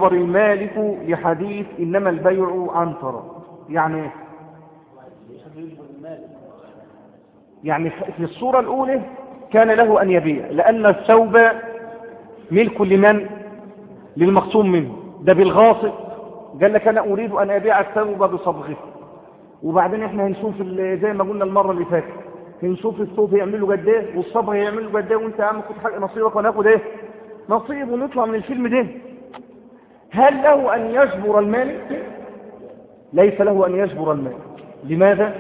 يجبر المالك لحديث إنما البيع عنترة. يعني ايه؟ يعني في الصورة الأولى كان له أن يبيع لأن الثوب ملك لمن؟ للمقسوم منه. ده بالغاصب قال لك أنا أريد أن أبيع الثوب بصبغه، وبعدين احنا هنشوف زي ما قلنا المرة اللي فاتت، هنشوف الثوب يعمله قد ايه والصبغ يعمله قد ايه، وانت يا عم خد حق نصيبك وناخد ايه نصيب ونطلع من الفيلم ده. هل له أن يجبر المالك؟ ليس له أن يجبر المالك. لماذا؟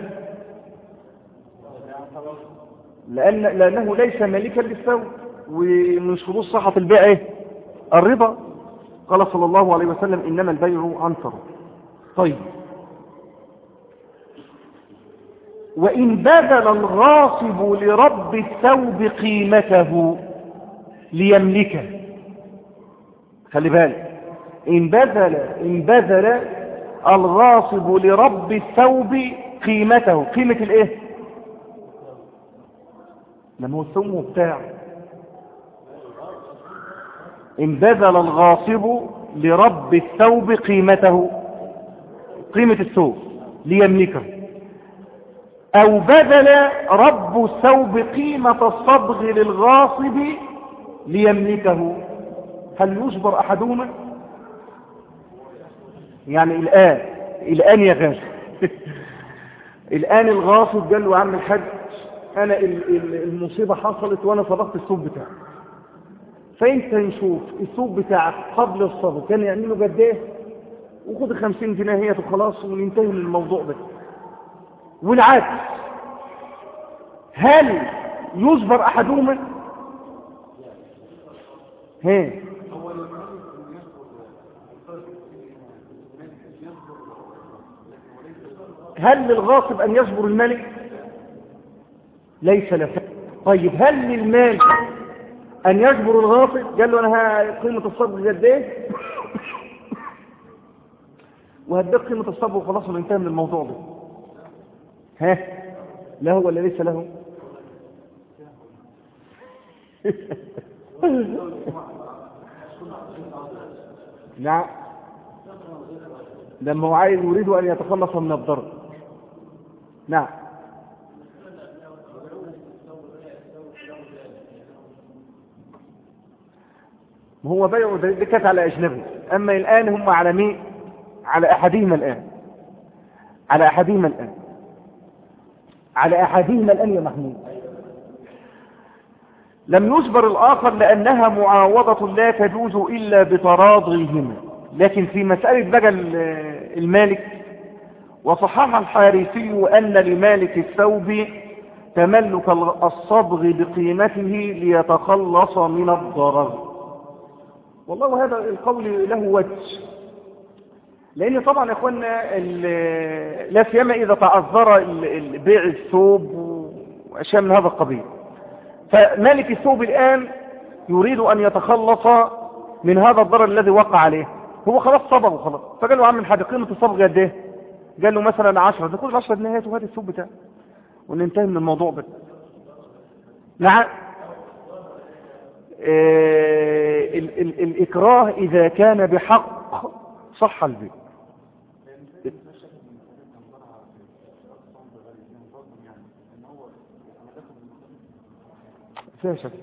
لأنه ليس مالكا للثوب، ومن شروط صحة البيع ايه؟ الربا. قال صلى الله عليه وسلم إنما البيع عنترة. طيب، وإن بذل الغاصب لرب الثوب قيمته ليملكه، خلي بالك، إن بذل الغاصب لرب الثوب قيمته، قيمة الايه؟ لما هو الثوب بتاعه. إن بذل الغاصب لرب الثوب قيمته، قيمة الثوب ليملكه، أو بذل رب الثوب قيمة الصبغ للغاصب ليملكه، هل يجبر أحدهما؟ يعني الآن يا غاصب الآن الغاصب قال له يا عم الحاج أنا المصيبة حصلت وأنا صبغت الثوب بتاعك، فأنت نشوف الثوب بتاعك قبل الصبغ كان يعمله قد ايه، وخد 50 جنيه هي وخلاص وننتهي من الموضوع ده. والعكس، هل يجبر أحدهما؟ هل للغاصب أن يجبر الملك؟ ليس له. طيب، هل للمالك أن يجبر الغاصب؟ قال له أنا قيمة الصبغ قد ايه وهديك قيمة الصبغ وخلاص وننتهي من الموضوع ده. له ولا ليس له؟ نعم، لما هو عايز يريد أن يتخلص من الضرر. نعم، هو بيعوا ده كانت على أجنبي، أما الآن هم على مين؟ على أحدهما الآن يا محمود. لم يجبر الآخر لأنها معاوضة لا تجوز إلا بتراضيهما. لكن في مسألة بقى المالك، وصحح الحارثي أن لمالك الثوب تملك الصبغ بقيمته ليتخلص من الضرر. والله هذا القول له وجه، لأن طبعا يا إخوانا لا سيما إذا تعذر بيع الثوب وأشياء من هذا القبيل، فمالك الثوب الآن يريد أن يتخلص من هذا الضرر الذي وقع عليه. هو خلاص صبغ وخلاص، فقال له عم الحاج قيمة الصبغ قد ايه؟ قال له مثلا 10. ده كل 10 جنيهات وهات الثوب بتاعه وننتهي من الموضوع ده. نعم، الإكراه إذا كان بحق صح البيع. فيها شك،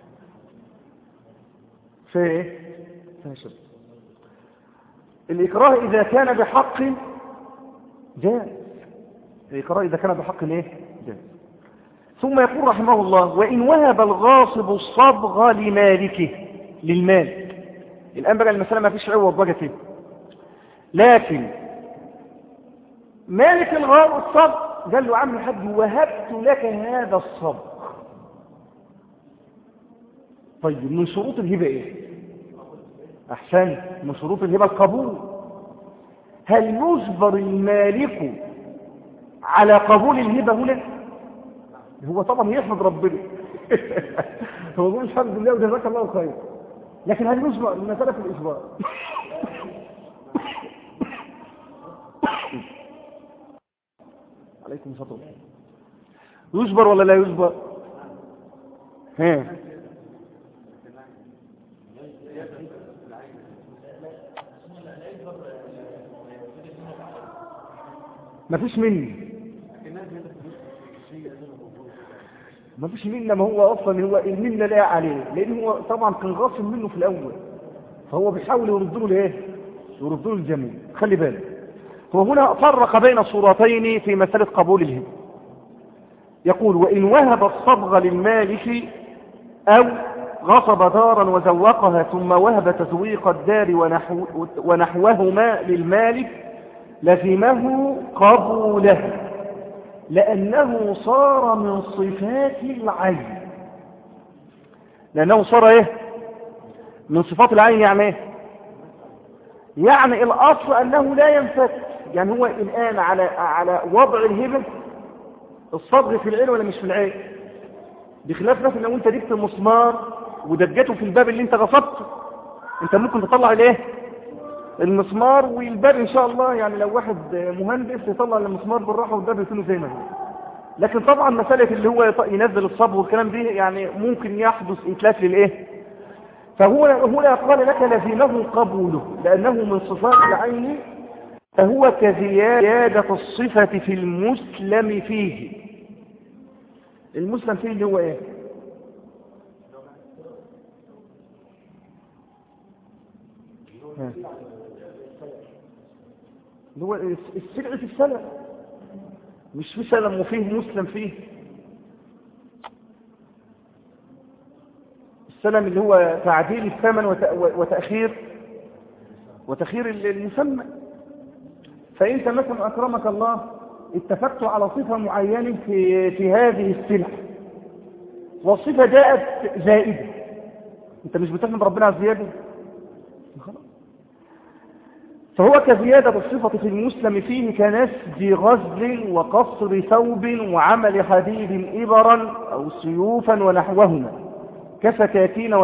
فيها شك. الإكراه إذا كان بحق جاء، الإكراه إذا كان بحق ايه جاء. ثم يقول رحمه الله وإن وهب الغاصب الصبغ لمالكه، للمال. الآن بقى المسألة ما فيش عوض بقى كده، لكن مالك الصبغ قال له عم الحاج وهبت لك هذا الصبغ. طيب، من شروط الهبة ايه؟ أحسن، من شروط الهبة القبول. هل يجبر المالك على قبول الهبة هنا؟ هو طبعا يحمد ربنا هو يقول الحمد لله وجزاك الله خير، لكن هل يجبر؟ المسألة في الإجبار عليكم السلام. يجبر ولا لا يجبر؟ مفيش مني، مفيش مني. ما هو اصلا هو المنة لا عليه، لان هو طبعا كان غاصب منه في الاول، فهو بيحاول يرد له الايه، يرد له الجميل. خلي بالك، هو هنا فرق بين صورتين في مسألة قبول الهبة. يقول وإن وهب الصبغ للمالك أو غصب دارا وزوقها ثم وهب تزويق الدار ونحوهما للمالك لزمه قبوله، لأنه صار من صفات العين. لأنه صار إيه؟ من صفات العين. يعني إيه؟ يعني الأصل أنه لا ينفك. يعني هو الآن على وضع الهبة الصبغ في العين ولا مش في العين؟ بخلاف مثلا لو انت جبت المسمار ودجته في الباب اللي انت غصبته، انت ممكن تطلع الايه، المسمار والباب ان شاء الله. يعني لو واحد مهندس يطلع المسمار بالراحه والباب يكون زي ما هو. لكن طبعا مساله اللي هو ينزل الصبغ والكلام دي يعني ممكن يحدث اتلاف للايه. فهو هنا قال لك لزمه قبوله لانه من صفات العين، فهو كزيادة الصفة في المسلم فيه. المسلم فيه اللي هو ايه؟ اللي هو السلع في السلم، مش في سلم وفيه مسلم فيه. السلم اللي هو تعديل الثمن وتأخير المسمى. فأنت مثلا أكرمك الله اتفقت على صفة معينة في هذه السلع، والصفة جاءت زائدة، أنت مش بتحمد ربنا على الزيادة. فهو كزيادة الصفة في المسلم فيه كنسج غزل وقصر ثوب وعمل حديد إبرا أو سيوفا ونحوهما كسكاكين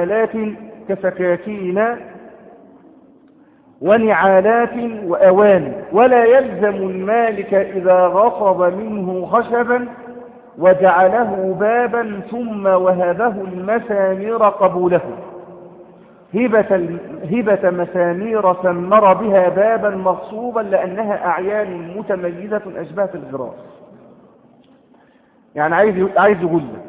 ونعالات وأوان. ولا يلزم المالك إذا غصب منه خشبا وجعله بابا ثم وهبه المسامير قبوله، هبة مسامير سمر بها بابا مغصوبا لأنها أعيان متميزة أشبهت الغراس. يعني عايز يقول لك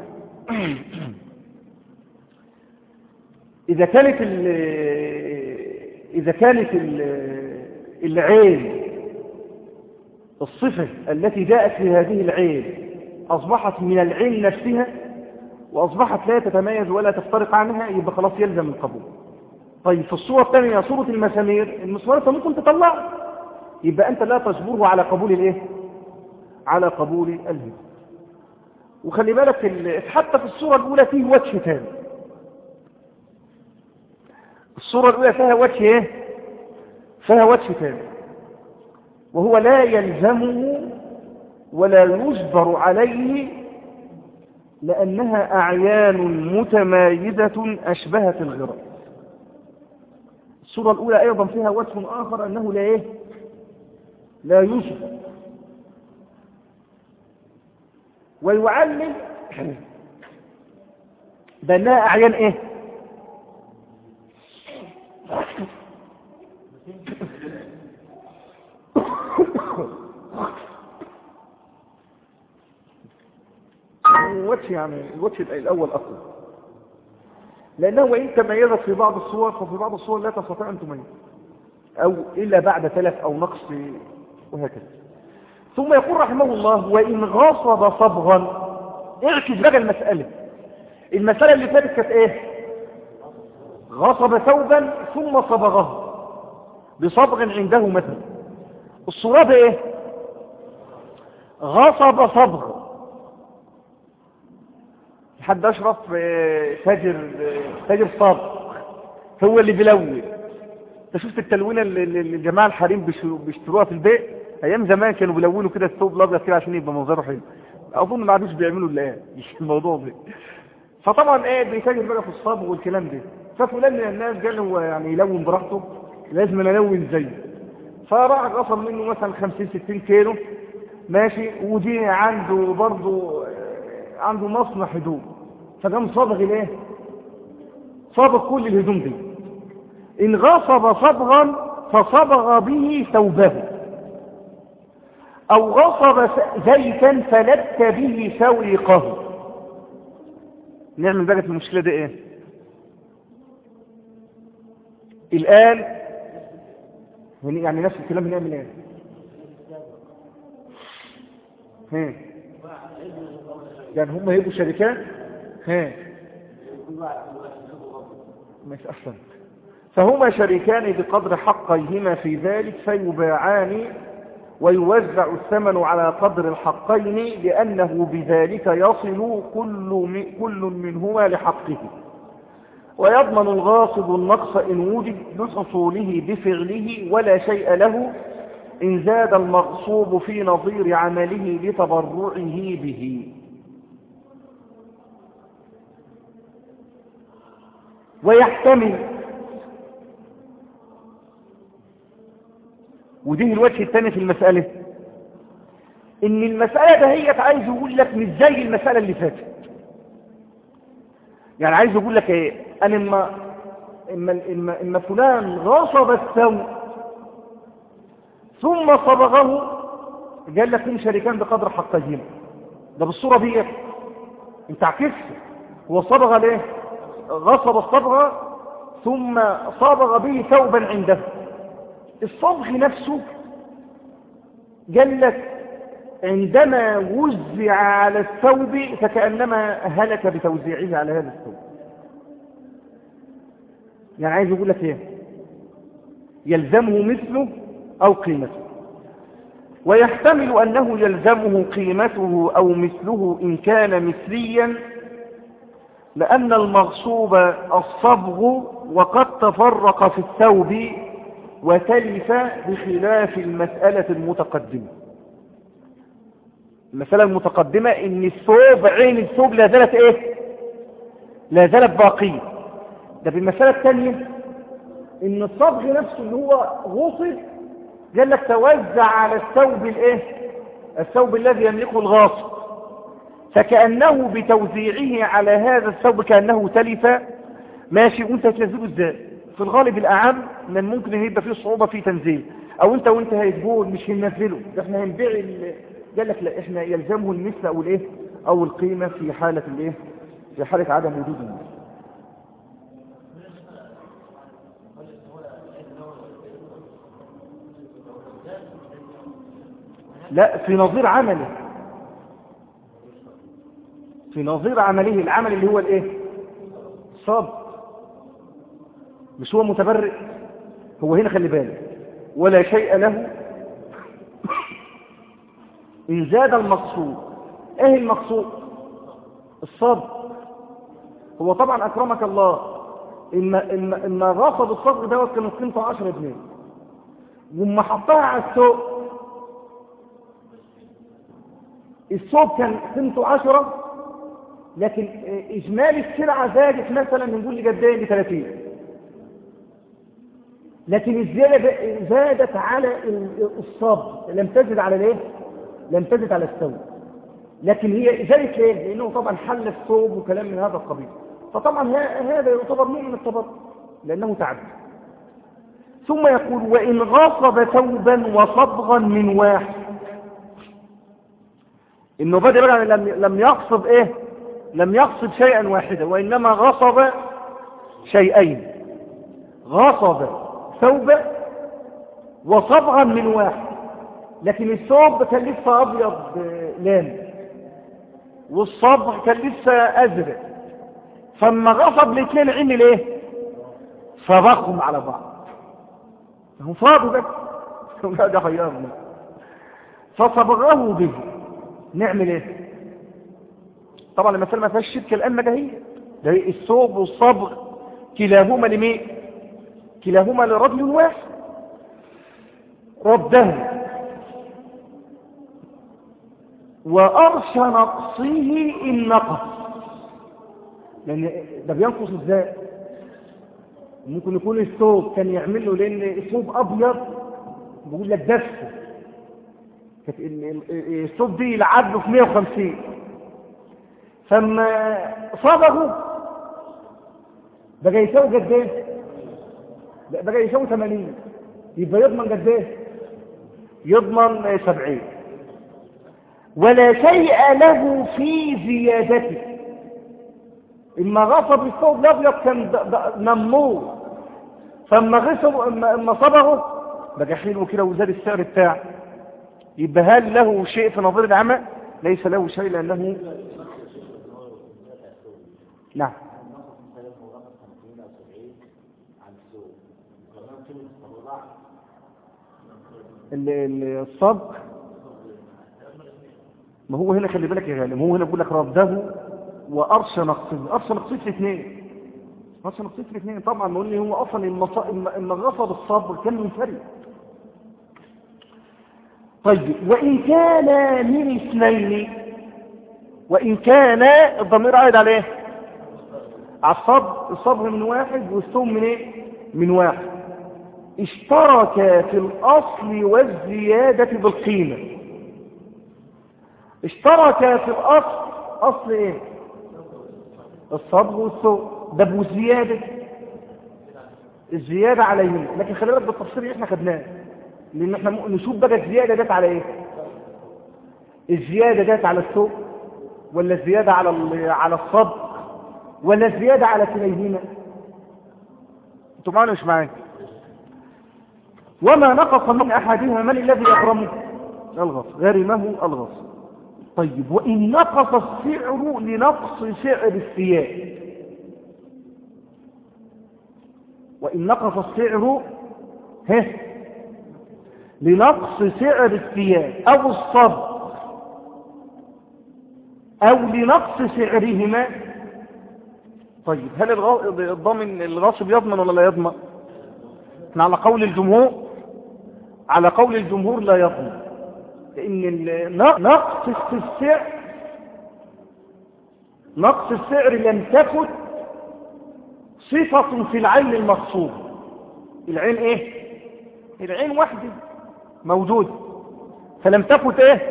إذا كانت العين الصفة التي جاءت في هذه العين أصبحت من العين نفسها وأصبحت لا تتميز ولا تفترق عنها، يبقى خلاص يلزم القبول. طيب في الصورة الثانية صورة المسامير، المسمار أنت ممكن تطلع، يبقى أنت لا تجبره على قبول الإيه؟ على قبول الهبة. وخلي بالك حتى في الصورة الأولى فيه وجه ثاني. الصورة الأولى فيها وجه إيه؟ فيها وجه ثاني، وهو لا يلزمه ولا يجبر عليه لأنها أعيان متمايزة أشبهت الغراس. الصورة الأولى أيضا فيها وجه آخر أنه لا يجبر، ويعلم بأنها أعيان إيه؟ الوجه يعني الوجه الأول أصلا، لأنه وإن تميزت في بعض الصور ففي بعض الصور لا تستطيع أن تميز أو إلا بعد تلف أو نقص وهكذا. ثم يقول رحمه الله وإن غصب صبغا. اعكس بقى المسألة اللي فاتت كانت إيه؟ غصب ثوبا ثم صبغه بصبغ عنده مثلا. الصورة ده إيه؟ غصب صبغ. حد أشرف تاجر صابغ هو اللي بيلون. انت شفت التلوينه اللي الجماعه الحريم بيشتروها في البيت ايام زمان؟ كانوا بيلونوا كده الثوب الابيض كده عشان يبقى منظره حلو. اظن ما عادوش بيعملوا الان الموضوع ده. فطبعا بيتاجر بقى في الصابغ والكلام ده. ففلان من الناس قال هو يعني يلون براحته، لازم انا الون زيه. فراح غصب منه مثلا 50-60 كيلو ماشي، ودي عنده برضه عنده مصنع هدوم، فقام صبغ صبغ كل الهدوم دي. إن غصب صبغا فصبغ به ثوبه أو غصب زيتا فلت به سويقه. نعمل بقى في المشكلة دي ايه؟ الآن يعني نفس الكلام بنعمل ايه؟ يعني هم هيبقوا شركات مش أحسن. فهما شريكان بقدر حقيهما في ذلك فيباعان ويوزع الثمن على قدر الحقين لأنه بذلك يصل كل منهما لحقه، ويضمن الغاصب النقص إن وجد لحصوله بفعله ولا شيء له إن زاد المغصوب في نظير عمله لتبرعه به. ويحتمل، وديه الوجه الثاني في المسألة، ان المسألة ده هي عايز يقول لك مش زي المسألة اللي فاتت. يعني عايز يقول لك ايه؟ انا اما فلان غصب الثوب ثم صبغه، قال لك هم شريكان بقدر حقهما. ده بالصورة دي انت عكست، هو صبغ ليه؟ غصب الصبغة ثم صبغ به ثوبا عنده. الصبغ نفسه قال لك عندما وزع على الثوب فكأنما هلك بتوزيعه على هذا الثوب. يعني عايز يقول لك ايه؟ يلزمه مثله أو قيمته. ويحتمل أنه يلزمه قيمته أو مثله إن كان مثليا، لأن المغصوب الصبغ وقد تفرق في الثوب وتلف بخلاف المسألة المتقدمة. المسألة المتقدمة إن الثوب، عين الثوب لا زالت إيه؟ لا زالت باقية. ده في المسألة الثانية إن الصبغ نفسه اللي هو غصب قال لك توزع على الثوب الإيه؟ الثوب الذي يملكه الغاصب، فكأنه بتوزيعه على هذا الثوب كأنه تلف. ماشي، وانت تنزله ازاي؟ في الغالب الأعم من ممكن يبقى فيه صعوبة في تنزيل، او انت وانت هيتقول مش هننزله، ده احنا هنبيع قال لك لا، احنا يلزمه المثل او الايه او القيمة في حالة الايه، في حالة عدم وجود المثل. لا، في نظير عمله، في نظير عمله، العمل اللي هو الايه؟ صاب، مش هو متبرئ. هو هنا خلي بالك، ولا شيء له إن زاد المقصود. ايه المقصود؟ الصبر. هو طبعا أكرمك الله إن غصب الصبر دوت كان قيمته 10 جنيه، وما حطها على السوق، السوق كان قيمته 10، لكن إجمالي السلعة زادت مثلا نقول لي قدين ب30، لكن الزيادة زادت على الصبر، لم تزد على الايه؟ لم تزد على السوق، لكن هي زادت ليه؟ لأنه طبعا حل الصوب وكلام من هذا القبيل، فطبعا هذا يعتبر نوع من التبرع لأنه تعدى. ثم يقول وإن غصب ثوبا وصبغا من واحد، إنه بدأ لم يقصد إيه؟ لم يقصد شيئا واحدا، وإنما غصب شيئين، غصب ثوبا وصبغا من واحد، لكن الثوب كان لسه أبيض لام والصبغ كان لسه أزرق، فما غصب الاثنين عمل إيه؟ صبغهم على بعض، هم فاضوا بس ده خيارنا، فصبغه به. نعمل إيه؟ طبعا المسألة ما فيهاش شركة الآن مجاهية، ده الثوب والصبغ كلاهما لمين؟ كلاهما لرجل واحد. رده وأرش نقصه إن نقص، لأن ده بينقص ازاي؟ ممكن يكون الثوب كان يعمل له، لأن الثوب أبيض بيقول لك دفه، الثوب دي يلعب له في 150، فما صبغه بقى يساوي قد ايه؟ بقى يساوي 80، يبقى يضمن قد ايه؟ يضمن 70. ولا شيء له في زيادته. إما غصب الثوب الأبيض كان نمور، فاما غصب اما صبغه بقى حلو كده وزاد السعر بتاعه. يبقى هل له شيء في نظير العمى؟ ليس له شيء لأنه نعم. الصبغ ما هو هنا خلي بالك يا غالب، هو هنا بيقول لك رده وأرش نقصه. أرش نقصه في اثنين، أرش نقصه في اثنين طبعا. ما قلني هو أصلا إما غصب الصبر كان منفرد. طيب وإن كان من اثنين، وإن كان الضمير عائد عليه على الصبر، الصبر من واحد والثوم من ايه؟ من واحد. اشترك في الأصل والزيادة بالقيمة. اشترك في الأصل، أصل ايه؟ الصبر والثوم. ده بالزيادة، الزيادة عليهم. لكن خلي بالك بالتفصيل اللي احنا خدناه، لأن احنا نشوف بقى الزيادة دات على ايه؟ الزيادة دات على الثوم ولا الزيادة على الصبر ولا الزيادة على كليهما؟ انتوا معانا مش معانا؟ وما نقص من أحدهما من الذي يغرمه؟ الغص، غرمه الغص. طيب وإن نقص السعر لنقص سعر الثياب، وإن نقص السعر لنقص سعر الثياب أو الصبر أو لنقص سعرهما. طيب هل الضامن الغاصب يضمن ولا لا يضمن؟ احنا على قول الجمهور، على قول الجمهور لا يضمن، لأن نقص السعر لم تكن صفة في العين المقصود. العين ايه؟ العين وحده موجود، فلم تكن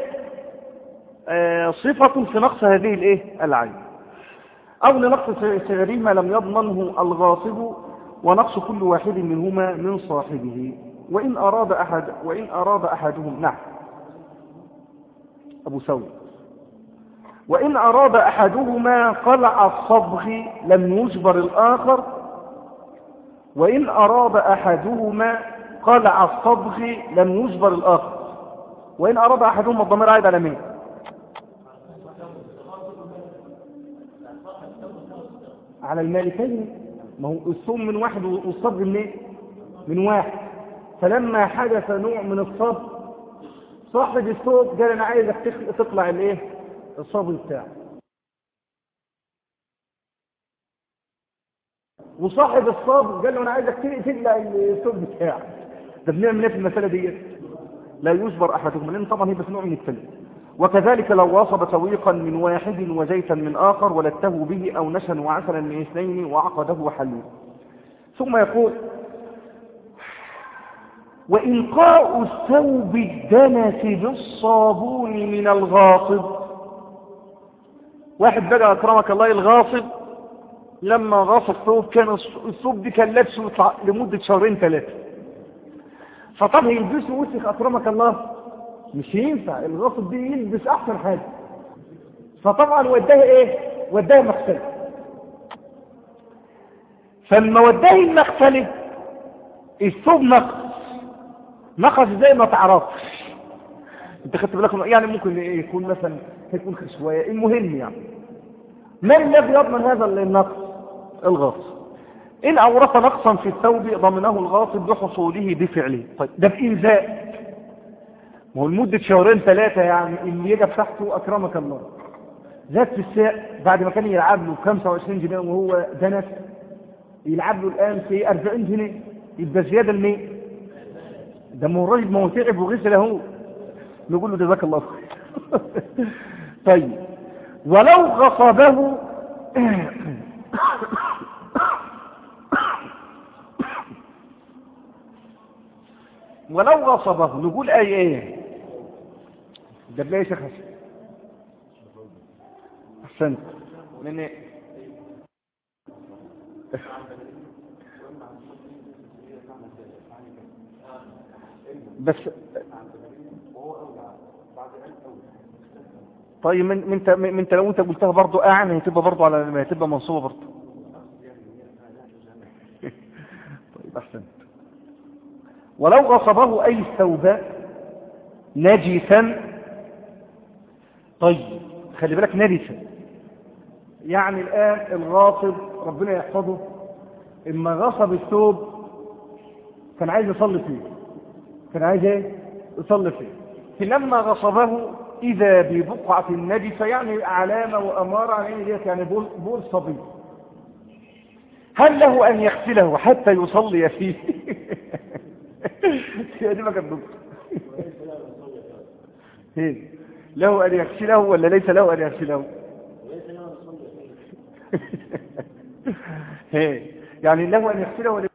صفة في نقص هذه الايه؟ العين. أو لنقص سعرهما لم يضمنه الغاصب، ونقص كل واحد منهما من صاحبه. وإن أراد أحدهم نعم أبو سوي، وإن أراد أحدهما قلع الصبغ لم يجبر الآخر. وإن أراد أحدهما قلع الصبغ لم يجبر الآخر. وإن أراد أحدهما الضمير عائد على مين؟ على المالكين. ما هو الثوم من واحد والصبغ من ايه؟ من واحد. فلما حدث نوع من الصبغ صاحب الثوب قال انا عايزك تطلع الايه؟ الصبغ بتاعه. وصاحب الصبغ قال له انا عايزك تقلع الثوب بتاعه. ده بنعمل ايه في المساله دي؟ لا يجبر احدهم، لان طبعا هي بس نوع من التلف. وكذلك لو وصب سويقا من واحد وزيتا من آخر ولته به أو نشا وعسلا من اثنين وعقده وحلوه. ثم يقول وإلقاء الثوب الدنس بالصابون من الغاصب. واحد بقى أكرمك الله الغاصب لما غاصب ثوب كان الثوب دي كان لابسه لمدة شهرين ثلاثة، فطبعا يلبسه وسخ أكرمك الله مش ينفع. الغاصب دي يلبس احسن حاجه، فطبعا وداه ايه؟ وداه مغسله. فلما وداه المغسله الثوب نقص زي ما تعرفش. انت خدت بالك يعني ممكن يكون مثلا يكون شويه. المهم يعني من الذي يضمن هذا النقص؟ الغاصب. ان اورث نقصا في الثوب ضمنه الغاصب بحصوله بفعله. طيب ده بإنزاء، ما هو لمدة شهرين ثلاثة يعني اللي يجب تحته أكرمك الله زاد في السعر. بعد ما كان يلعب له 25 جنيه وهو دنس يلعب له الآن في 40 جنيه، يبقى زيادة المية. ده مريض ما هو تعب وغسل اهو، نقول له جزاك الله خير. طيب ولو غصبه ولو غصبه نقول ايه ده بلاقي شيخ احسنت من ايه بس طيب من لو انت قلتها برضو اعني هتبقى برضو على ما هتبقى منصوبة برضو. طيب احسنت. ولو غصبه اي الثوب نجسا. طيب خلي بالك نجسا، يعني الان الغاصب ربنا يحفظه اما غصب الثوب كان عايز يصلي فيه، كان عايز ايه يصلي فيه، فلما غصبه اذا ببقعة النجسة، يعني علامة وامارة عن ايه ديت، يعني بول صبي، هل له ان يغسله حتى يصلي فيه؟ هي دي ما كانت له ان يغسله ولا ليس له ان يغسله؟ يعني له ان يغسله ولا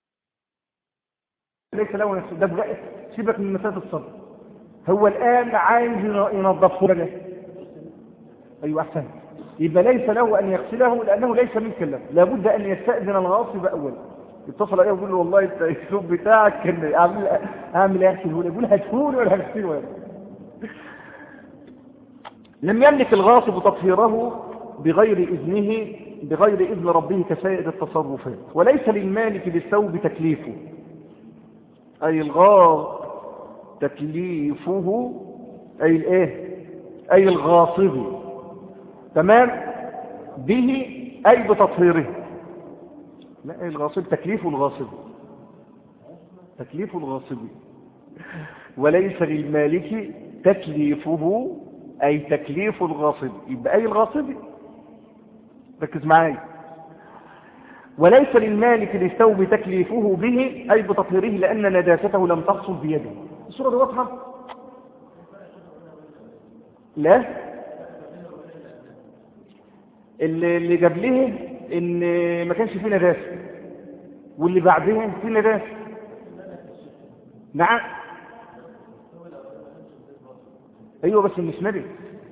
ليس له ان يغسله؟ ده بقى سيبك من مسافه الصبر، هو الان عايز ينظفه له. ايوه احسن، يبقى ليس له ان يغسله لانه ليس ملكا له، لابد ان يستاذن الغاصب اولا، يتصل عليه ويقول له والله انت الثوب بتاعك كان اعمل ايه اغسله، يقول هتفول ولا هغسله؟ لم يملك الغاصب تطهيره بغير إذنه، بغير إذن ربه كسائر التصرفات. وليس للمالك بالثوب تكليفه، أي تكليفه، أي الإيه، أي الغاصب، تمام، به أي بتطهيره. لا، الغاصب تكليف الغاصب، تكليف الغاصب. وليس للمالك تكليفه أي تكليف الغاصب، يبقى أي الغاصب، ركز معايا. وليس للمالك للثوب تكليفه به أي بتطهيره لأن نجاسته لم تحصل بيده. الصورة دي واضحة؟ لا، اللي جاب له إن ما كانش فيه نجاسة، واللي بعدها فيه نجاسة. نعم، أيوة بس مش نجس.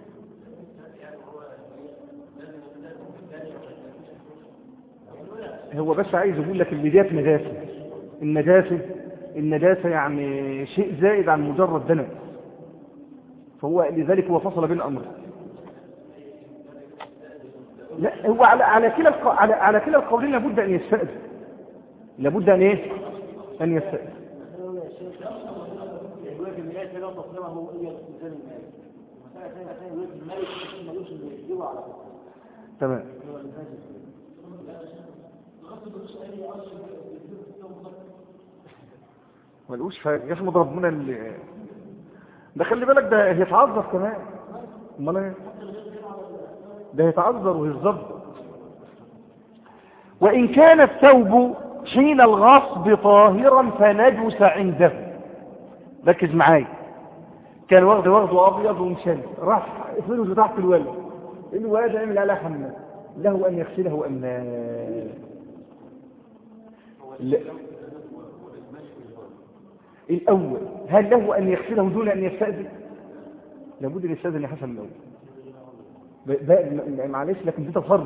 هو بس عايز يقول لك اللي ديت نجاسة، النجاسة يعني شيء زائد عن مجرد دنس، فهو لذلك هو فصل بين الأمر. لا، هو على كلا القولين لابد أن يستأذن، لابد أن إيه؟ أن يستأذن. تمام. ملقوش حاجة يحمد ربنا اللي ده، خلي بالك ده هيتعذر كمان، امال ايه، ده هيتعذر وهيتظبط. وإن كان الثوب حين الغصب طاهرا فنجس عنده، ركز معايا، كان واخده أبيض ومشل، راح افرده تحت الولد يعمل على حمام، له أن يغسله أم لا؟ الأول هل له أن يغسله دون أن يستأذن؟ لابد أن يستأذن حسن الأول، معلش، لكن دي تصرف،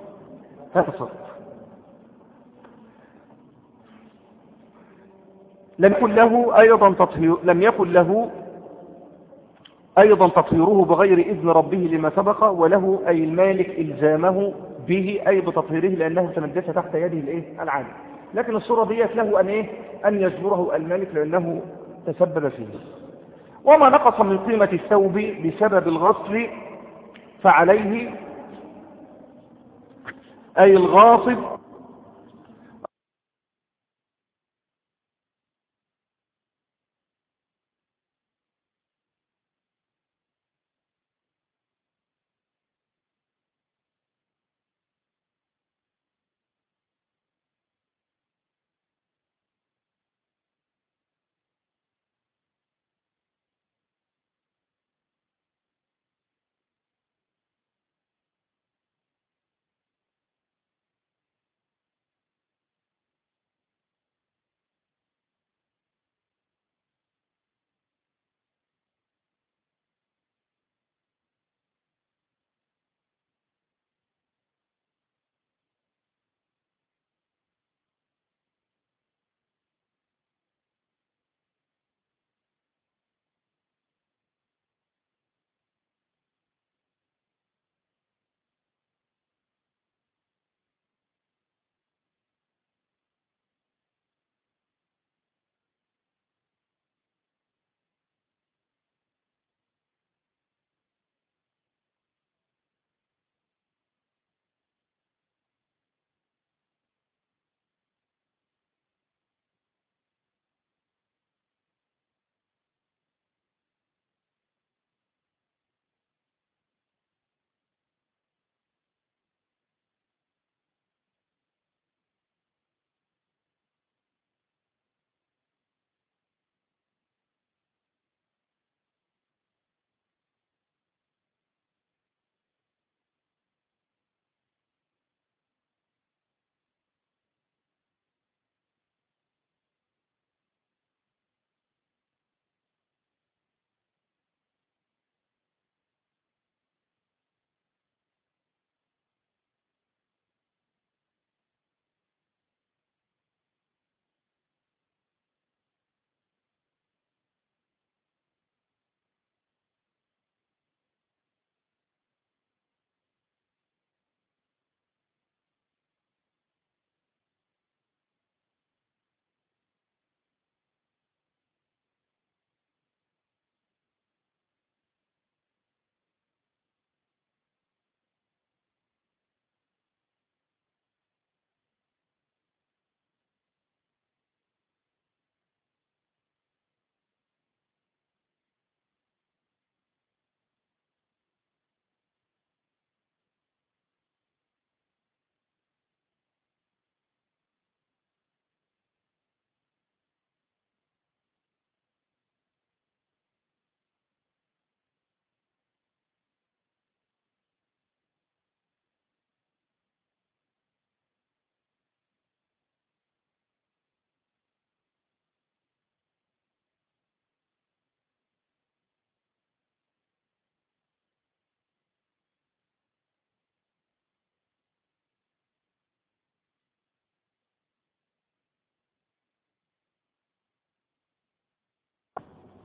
لم يكن له أيضا تطهيره بغير إذن ربه لما سبق، وله أي المالك إلزامه به أي بتطهيره لأنه تنجس تحت يده الإيه؟ العالم. لكن الصورة ديت له أن إيه؟ أن يجبره المالك لأنه تسبب فيه. وما نقص من قيمة الثوب بسبب الغسل فعليه أي الغاصب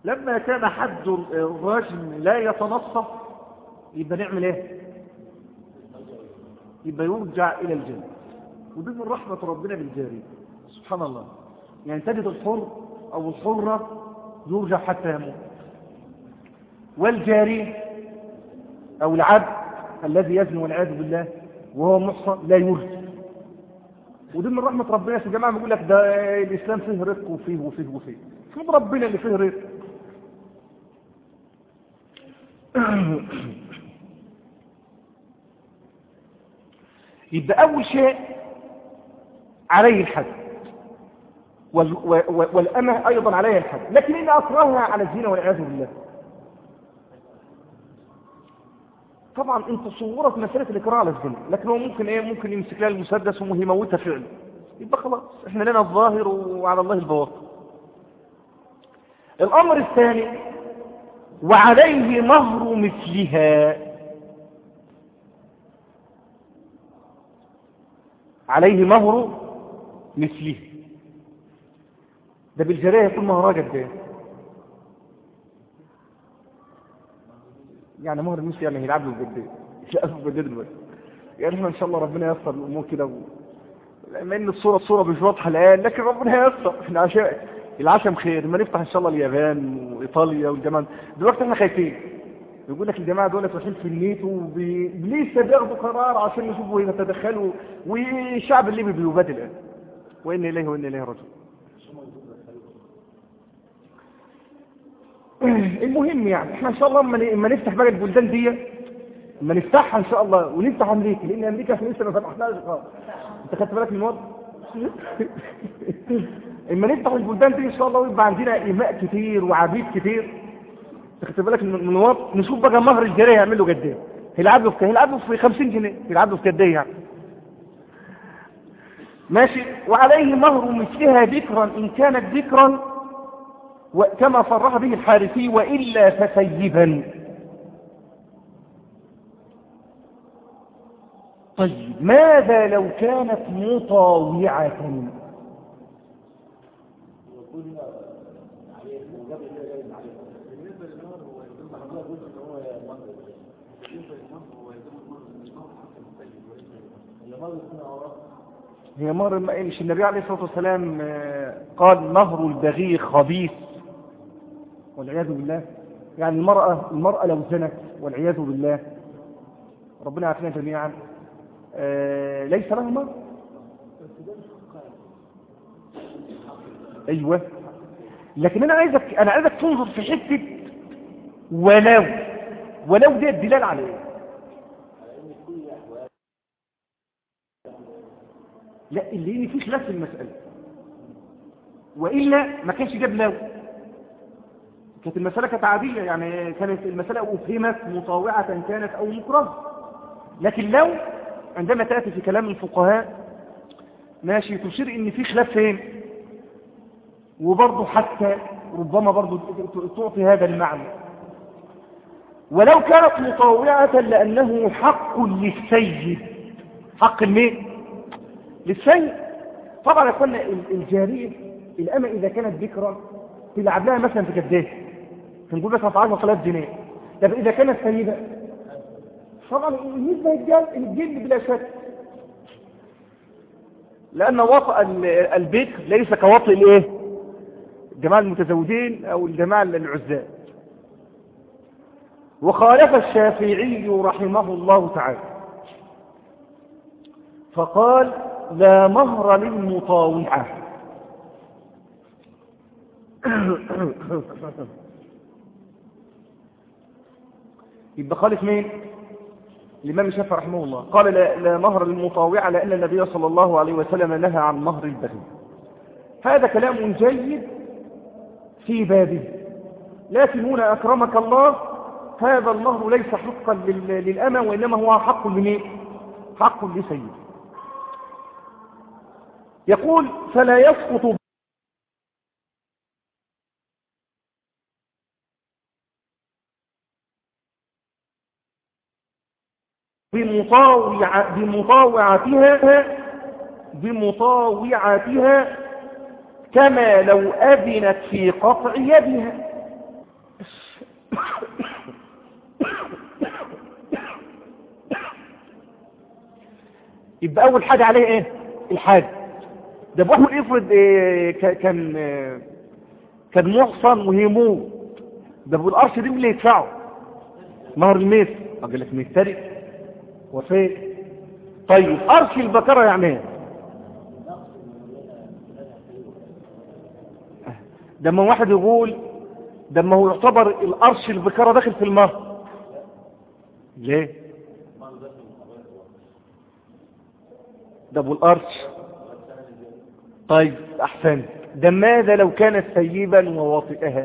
لما كان حد الرجم لا يتنصف يبقى نعمل ايه؟ يبقى يرجع الى الجنة. ودي من رحمة ربنا بالجاري سبحان الله. يعني تجد الحر او الحرة يرجع حتى يموت، والجاري او العبد الذي يزني والعياذ بالله وهو محصن لا يرجع. ودي من رحمة ربنا. يا جماعة بيقول لك ده الاسلام فيه رق وفيه وفيه وفيه، فين ربنا اللي فيه رق؟ يبقى أول شيء عليه الحد، والأمة أيضا عليها الحد، لكن إن أصرها على الزنا والعياذ بالله. طبعا انت صورت مسألة الإكراه على الزنا، لكن هو ممكن ايه؟ ممكن يمسك لها المسدس ويموتها فعلا، يبقى خلاص احنا لنا الظاهر وعلى الله البواطن. الأمر الثاني وعليه مهر مثلها، عليه مهر مثله. ده بالجرية يكون مهرها قد ايه؟ يعني مهر المثل يعني هيلعب له قد ايه؟ يلعب له قد ايه دلوقتي؟ يعني احنا ان شاء الله ربنا ييسر الامور كده لما ان الصوره مش واضحه الان، لكن ربنا ييسر. احنا عشاء العشم خير، ما نفتح ان شاء الله اليابان وايطاليا والجماعه دلوقتي احنا خايفين. يقول لك الجماعه دول رايحين في النيتو لسه بياخدوا قرار عشان يشوفوا يتدخلوا، والشعب الليبي بيبادل الان. وإن إليه وإن إليه راجعون. المهم يعني احنا ان شاء الله اما نفتح بقى البلدان دي، اما نفتحها ان شاء الله ونفتح امريكا، لان امريكا احنا لسه ما فتحناش خالص. انت خدت بالك من الوضع؟ اما نفتح البلدان دي ان شاء الله ويبقى عندنا اماء كتير وعبيد كتير، خدت بالك من الوضع؟ نشوف بقى مهر الجاريه يعملوا قد ايه. هيلعبوا في 50 جنيه، هيلعبوا في قد ايه يعني؟ ماشي. وعليه مهر مثلها ذكرا ان كانت ذكرا، وكما صرح به الحارثي وإلا فسيبا. طيب ماذا لو كانت مطاوعة؟ هي مهر مش النبي عليه الصلاة والسلام قال مهر البغي خبيث والعياذ بالله؟ يعني المرأة لو زنت والعياذ بالله ربنا يعافينا جميعا ليس لها مهر. ايوه، لكن انا عايزك تنظر في حته ولو دي الدلال على ايه؟ لا، اللي في خلاف في المساله، والا ما كانش جاب لو. كانت المسألة كانت عادية، يعني كانت المسألة أفهمت مطاوعة كانت أو مكرهة. لكن لو عندما تأتي في كلام الفقهاء ماشي تشير إن في خلاف فين، وبرضه حتى ربما برضه تعطي هذا المعنى. ولو كانت مطاوعة لأنه حق للسيد. حق المين؟ للسيد. طبعا يا اخوانا الجارية الأمة إذا كانت ذكرا تلعب لها مثلا في كديه، نقول مثلا في 10,000 جنيه. طب إذا كانت سيدة طبعا النسبة الجن بلا شك، لأن وطأ البكر ليس كوطئ الايه؟ الجماعة المتزوجين أو الجماعة العزاب. وخالف الشافعي رحمه الله تعالى فقال لا مهر للمطاوعة. يبقى خالف مين؟ الإمام الشافعي رحمه الله قال لا مهر للمطاوعة لأن النبي صلى الله عليه وسلم نهى عن مهر البغي. هذا كلام جيد في بابه، لكن هنا أكرمك الله هذا المهر ليس حقا للأمة، وإنما هو حق لمين؟ حق لسيد. يقول فلا يسقط بمطاوعتها كما لو أذنت في قطع يدها. يبقى اول حاجة عليه ايه؟ الحاج. ده بواحد افرض كان محصن وهيموت، ده بالقرش دي اللي يدفعه مهر الميت. اقول لك ميترك وفين؟ طيب قرش البكرة يعني ايه؟ ده ما واحد يقول ده ما هو يعتبر القرش البكرة داخل في المهر. ليه؟ ده ابو القرش. طيب احسن، ده ماذا لو كانت سيبا وواطئها؟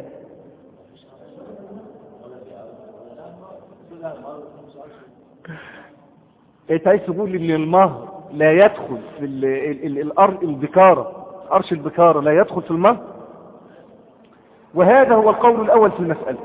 انت عايز تقول ان المهر لا يدخل في البكارة، قرش البكارة لا يدخل في المهر؟ وهذا هو القول الاول في المسألة.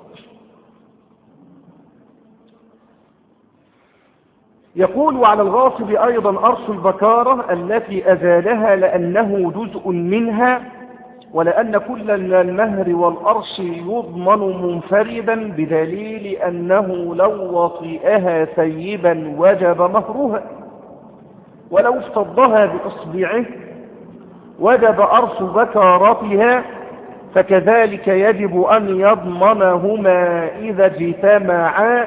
يقول وعلى الغاصب أيضا قرش البكارة التي أزالها لأنه جزء منها، ولأن كل المهر والقرش يضمن منفردا بدليل أنه لو وطئها سيبا وجب مهرها، ولو افتضها بإصبعه وجب قرش بكارتها، فكذلك يجب أن يضمنهما إذا اجتمعا.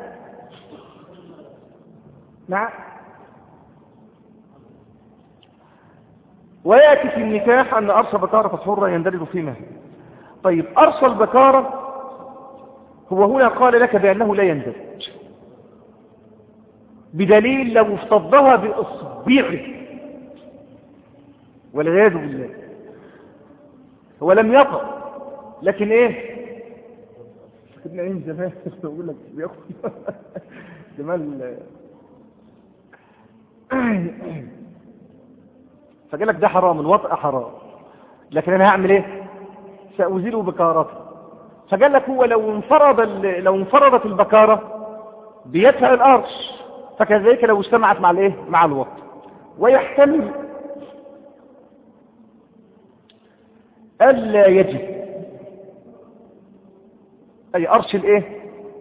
نعم. ويأتي في النكاح أن قرش بكارة حرة يندرج في مهر. طيب قرش البكارة هو هنا قال لك بأنه لا يندرج بدليل لو افتضها بإصبعه والعياذ بالله، هو لم يطأ لكن ايه كنا ايه زمان بقول لك بياخد زمان فقال لك ده حرام، الوطأ حرام، لكن انا هعمل ايه؟ سأزيله بكارته. فقال لك هو لو انفردت البكارة بيدفع القرش، فكذلك لو اجتمعت مع الايه؟ مع الوطأ. ويحتمل ألا يجب أي قرش الايه؟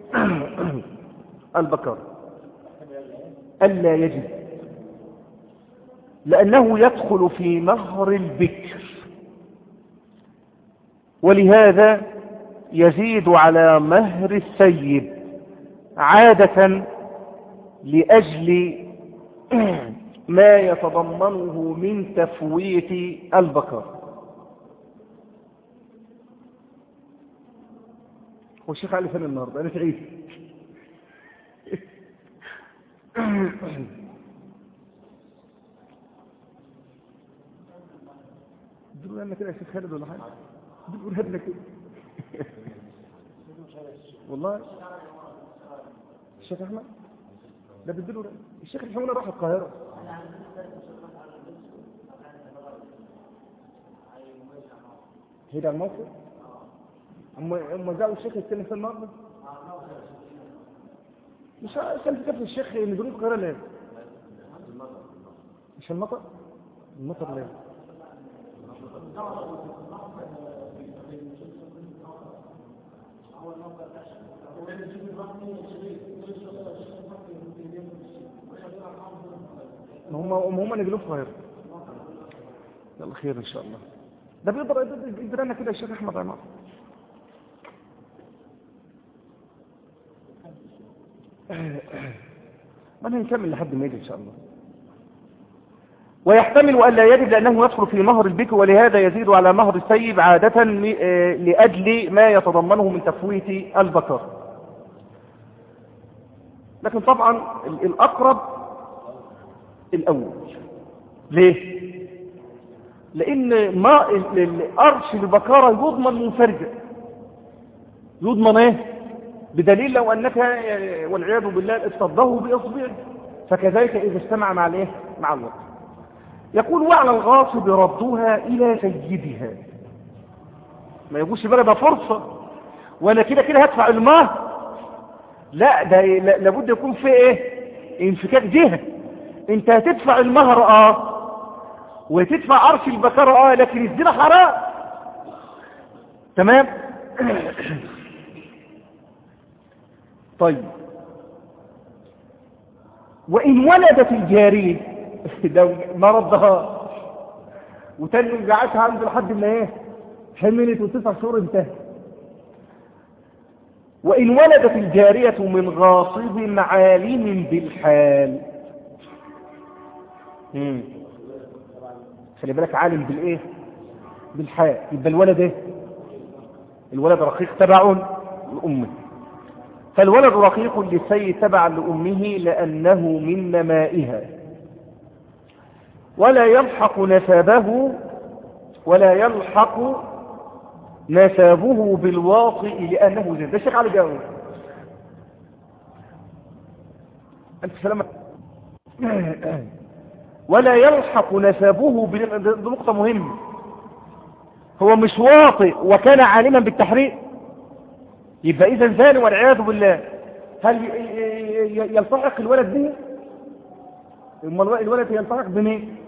البكارة ألا يجب لأنه يدخل في مهر البكر، ولهذا يزيد على مهر السيب عادة لأجل ما يتضمنه من تفويت البكر. هو الشيخ علي فين النهارده؟ أنا سعيد. دلوا لنا كده يا شيخ خالد ولا حاجة؟ دلوا لنا كده. والله الشيخ أحمد لا بدلوا الشيخ الحمونة راح القاهرة. هيدا الموقف أما جاءوا الشيخ يتكلم في النهارده مش عشان تكفي الشيخ ينزلون في القاهرة ليه؟ مش المطر؟ المطر ليه؟ هم نجلوه في القاهرة. يلا خير إن شاء الله. ده بيقدر لنا كده الشيخ أحمد عمار. ما نكمل لحد ما يجي إن شاء الله. ويحتمل أن لا يجب لأنه يدخل في مهر البكر، ولهذا يزيد على مهر السيب عادة لأجل ما يتضمنه من تفويت البكر. لكن طبعا الأقرب الأول. ليه؟ لأن ما القرش البكارة يضمن منفرجة. يضمن ايه؟ بدليل لو أنك والعياذ بالله افتضه بإصبعه، فكذلك إذا اجتمع مع الايه؟ مع الوقت. يقول وعلى الغاصب ردها إلى سيدها. ما يقولش بقى ده فرصة وأنا كده كده هدفع المهر. لا، ده لابد يكون في ايه؟ انفكاك جهة. انت هتدفع المهر وتدفع عرش البكارة لكن الزنا حرام. تمام. طيب وإن ولدت الجارية ده ما ردها وتاني يوم قعدتها عنده لحد ما ايه حملت و9 شهور انتهت. وإن ولدت الجارية من غاصب عالم بالحال. خلي بالك عالم بالايه بالحال، يبقى الولد ايه الولد رقيق تبع لأمه، فالولد رقيق للسيد تبع لأمه لأنه من نمائها، ولا يلحق نسابه بالواطئ لأنه زين. ده الشيخ علي جاوب. أنت سلامة. ولا يلحق نسابه دي نقطة مهمة. هو مش واطئ وكان عالما بالتحريم، يبقى إذا زاني والعياذ بالله. هل يلتحق الولد به؟ الولد يلتحق بمين؟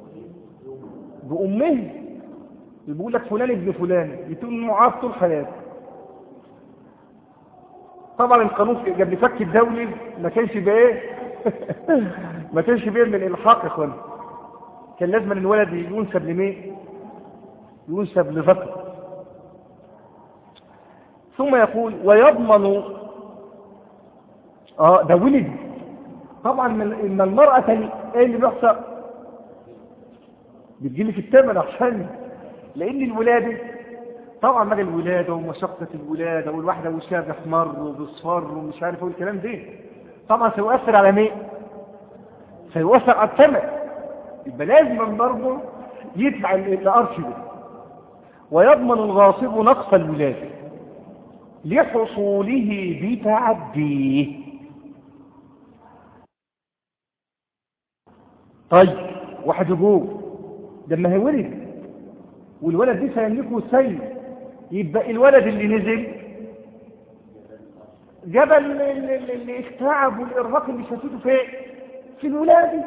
بأمه. يقول لك فلان ابن فلان، يتم معاف طول حياته. طبعا القانون قبل فك الدولي ما كانش بايه ما كانش بايه من الالحاق يا اخوان. كان لازم الولد ينسب لمين؟ ينسب لذكر. ثم يقول ويضمن ده ولد. طبعا ان المرأة ايه اللي بيحصل؟ بتجيلي في الثمن عشان لان الولادة طبعا مدى الولادة ومشقة الولادة والواحدة وشها بيحمر وبيصفر ومش عارف ايه الكلام ده طبعا سيؤثر على مين؟ سيؤثر على الثمن. يبقى لازم برضه يدفع الارش ده. ويضمن الغاصب نقص الولادة لحصوله بتعديه. طيب واحد يقول ده ما هي ولد والولد دي سيملكه السيد، يبقى الولد اللي نزل جاب التعب والارهاق اللي شافته في الولاده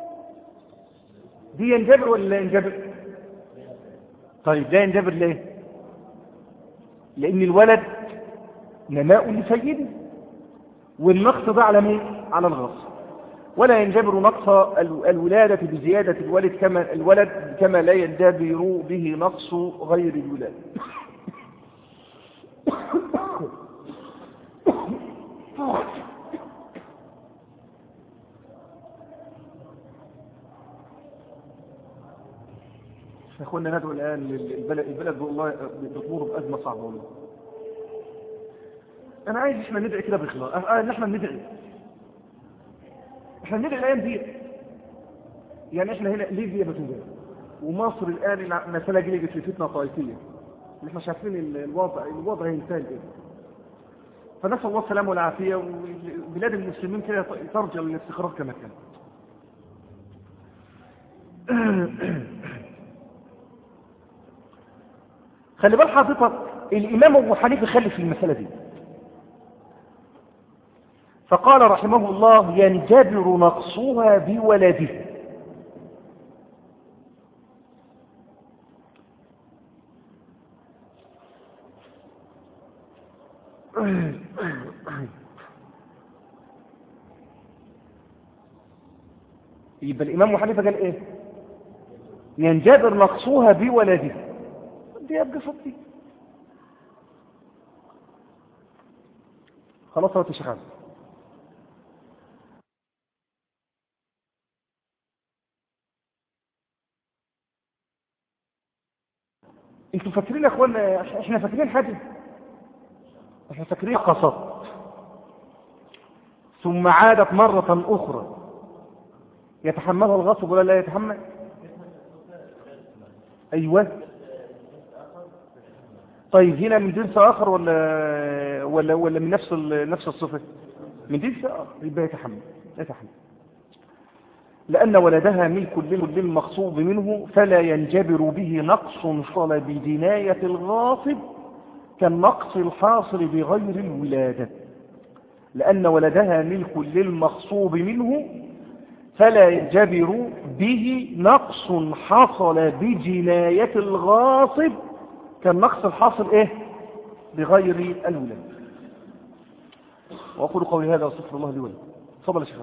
دي ينجبر ولا لا ينجبر؟ طيب ده ينجبر ليه؟ لان الولد نماء لسيده، والنقص ده على مين؟ على الغاصب. ولا ينجبر نقص الولادة بزيادة الولد كما لا ينجبر به نقص غير الولادة. اخوانا ندعو الآن البلد والله بتمر بأزمة صعبة والله. أنا عايز احنا ندعي كده بإخلاص، احنا ندعي الأيام دي. يعني احنا هنا ليبيا بتنجح، ومصر الآن مسألة جلجت في فتنة طائفية اللي احنا شايفين الوضع هينتهي كده. فنسأل الله السلامة والعافية، وبلاد المسلمين كده ترجع للاستقرار كما كان. خلي بال حضرتك الإمام أبو حنيفة خلف في المسألة دي، فقال رحمه الله ينجبر نقصها بولده. يبقى الإمام أبو حنيفة قال إيه؟ ينجبر نقصها بولده. دي يبقى صدي خلاص يا شيخ. انتوا فاكرين يا اخوانا؟ احنا فاكرين حاجه؟ احنا فاكرين قصد ثم عادت مرة اخرى يتحملها الغصب ولا لا يتحمل؟ ايوه. طيب هنا من جنس اخر ولا من نفس الصفه؟ من جنس اخر، يبقى يتحمل. لأن ولدها ملك للمغصوب منه فلا ينجبر به نقص حصل بجناية الغاصب كالنقص الحاصل بغير الولادة. لأن ولدها ملك للمغصوب منه فلا ينجبر به نقص حصل بجناية الغاصب كالنقص الحاصل بغير الولادة. وأقول قولي هذا واستغفر الله لي ولكم. تفضل يا شيخ.